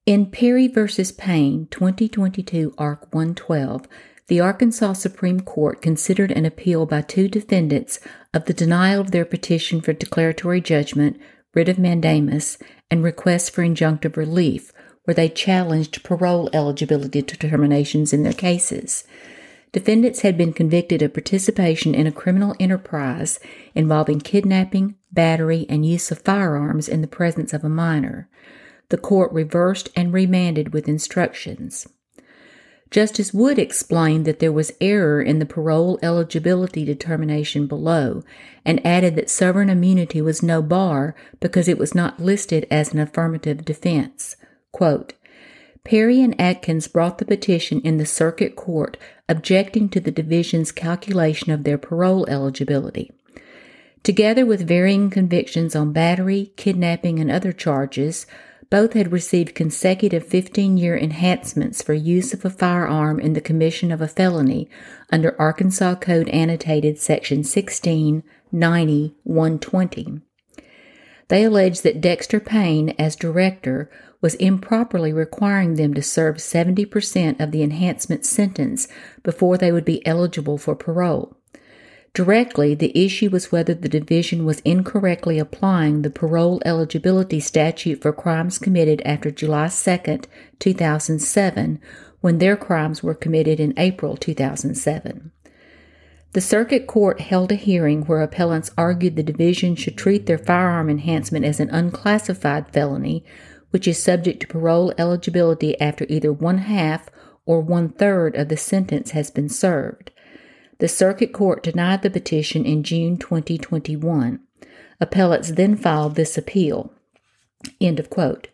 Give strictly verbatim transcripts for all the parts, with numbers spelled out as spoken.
In Perry v. Payne, twenty twenty-two, Arc one twelve, the Arkansas Supreme Court considered an appeal by two defendants of the denial of their petition for declaratory judgment, writ of mandamus, and request for injunctive relief, where they challenged parole eligibility determinations in their cases. Defendants had been convicted of participation in a criminal enterprise involving kidnapping, battery, and use of firearms in the presence of a minor. The court reversed and remanded with instructions. Justice Wood explained that there was error in the parole eligibility determination below and added that sovereign immunity was no bar because it was not listed as an affirmative defense. Quote, Perry and Atkins brought the petition in the circuit court objecting to the division's calculation of their parole eligibility. Together with varying convictions on battery, kidnapping, and other charges, both had received consecutive fifteen-year enhancements for use of a firearm in the commission of a felony under Arkansas Code Annotated Section sixteen ninety one twenty. They alleged that Dexter Payne, as director, was improperly requiring them to serve seventy percent of the enhancement sentence before they would be eligible for parole. Directly, the issue was whether the division was incorrectly applying the parole eligibility statute for crimes committed after July second, two thousand seven, when their crimes were committed in April two thousand seven. The circuit court held a hearing where appellants argued the division should treat their firearm enhancement as an unclassified felony, which is subject to parole eligibility after either one-half or one-third of the sentence has been served. The circuit court denied the petition in June twenty twenty-one. Appellants then filed this appeal. End of quote.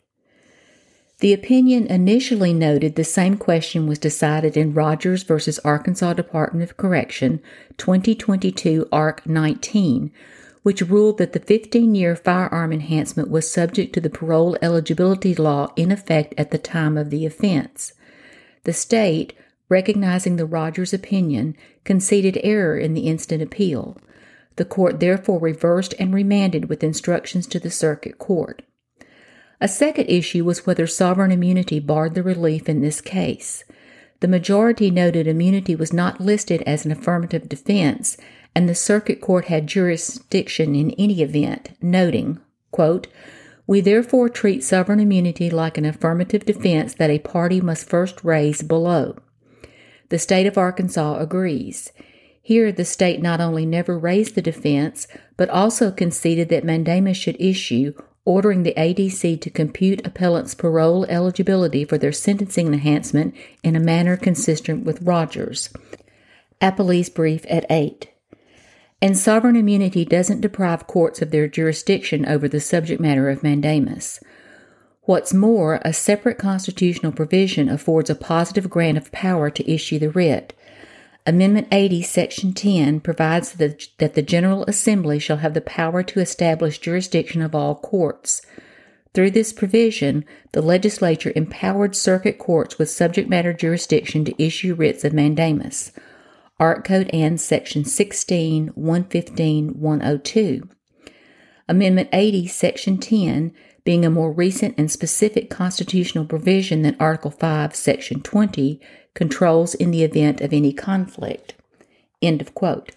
The opinion initially noted the same question was decided in Rogers v. Arkansas Department of Correction, twenty twenty-two, Arc nineteen, which ruled that the fifteen-year firearm enhancement was subject to the parole eligibility law in effect at the time of the offense. The state, recognizing the Rogers opinion, conceded error in the instant appeal. The court therefore reversed and remanded with instructions to the circuit court. A second issue was whether sovereign immunity barred the relief in this case. The majority noted immunity was not listed as an affirmative defense, and the circuit court had jurisdiction in any event, noting, quote, We therefore treat sovereign immunity like an affirmative defense that a party must first raise below. The state of Arkansas agrees. Here, the state not only never raised the defense, but also conceded that mandamus should issue, ordering the A D C to compute appellants' parole eligibility for their sentencing enhancement in a manner consistent with Rogers. Appellee's brief at eight. And sovereign immunity doesn't deprive courts of their jurisdiction over the subject matter of mandamus. What's more, a separate constitutional provision affords a positive grant of power to issue the writ. Amendment eighty, Section ten provides that, that the General Assembly shall have the power to establish jurisdiction of all courts. Through this provision, the legislature empowered circuit courts with subject matter jurisdiction to issue writs of mandamus. Art Code Ann Section sixteen one fifteen one oh two. Amendment eighty, Section ten, being a more recent and specific constitutional provision than Article five, Section twenty, controls in the event of any conflict. End of quote.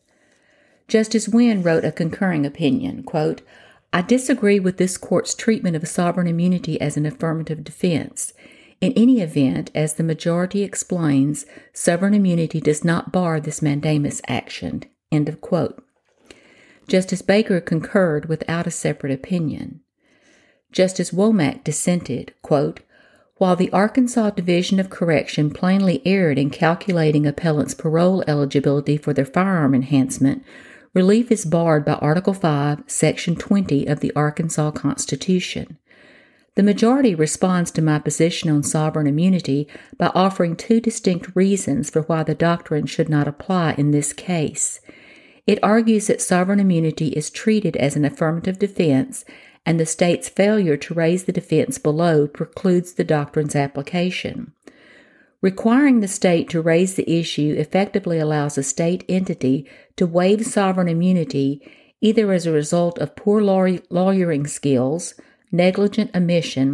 Justice Wynne wrote a concurring opinion, quote, I disagree with this court's treatment of sovereign immunity as an affirmative defense. In any event, as the majority explains, sovereign immunity does not bar this mandamus action. End of quote. Justice Baker concurred without a separate opinion. Justice Womack dissented, quote, While the Arkansas Division of Correction plainly erred in calculating appellants' parole eligibility for their firearm enhancement, relief is barred by Article five, Section twenty of the Arkansas Constitution. The majority responds to my position on sovereign immunity by offering two distinct reasons for why the doctrine should not apply in this case. It argues that sovereign immunity is treated as an affirmative defense, and the state's failure to raise the defense below precludes the doctrine's application. Requiring the state to raise the issue effectively allows a state entity to waive sovereign immunity either as a result of poor law- lawyering skills, negligent omission,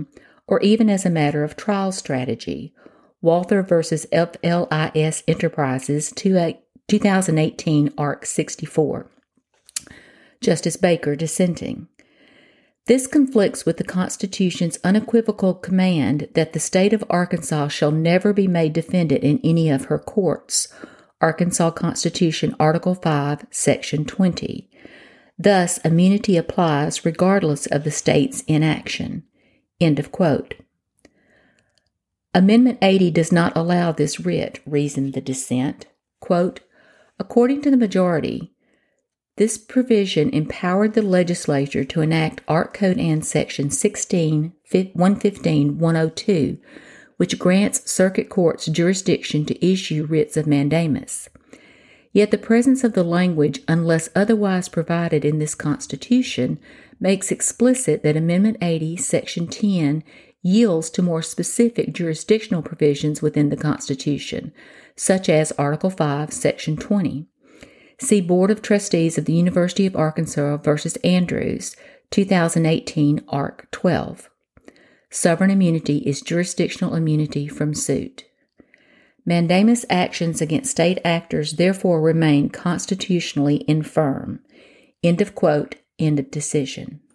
or even as a matter of trial strategy. Walther versus F L I S Enterprises, two thousand eighteen, Arc sixty-four. Justice Baker dissenting. This conflicts with the Constitution's unequivocal command that the state of Arkansas shall never be made defendant in any of her courts. Arkansas Constitution, Article five, Section twenty. Thus, immunity applies regardless of the state's inaction. End of quote. Amendment eighty does not allow this writ, reasoned the dissent. Quote, according to the majority, this provision empowered the legislature to enact Ark Code Ann Section sixteen, one fifteen, one oh two, which grants circuit courts jurisdiction to issue writs of mandamus. Yet the presence of the language, unless otherwise provided in this Constitution, makes explicit that Amendment eighty, Section ten, yields to more specific jurisdictional provisions within the Constitution, such as Article five, Section twenty. See Board of Trustees of the University of Arkansas versus Andrews, two thousand eighteen, Arc twelve. Sovereign immunity is jurisdictional immunity from suit. Mandamus actions against state actors therefore remain constitutionally infirm. End of quote, end of decision.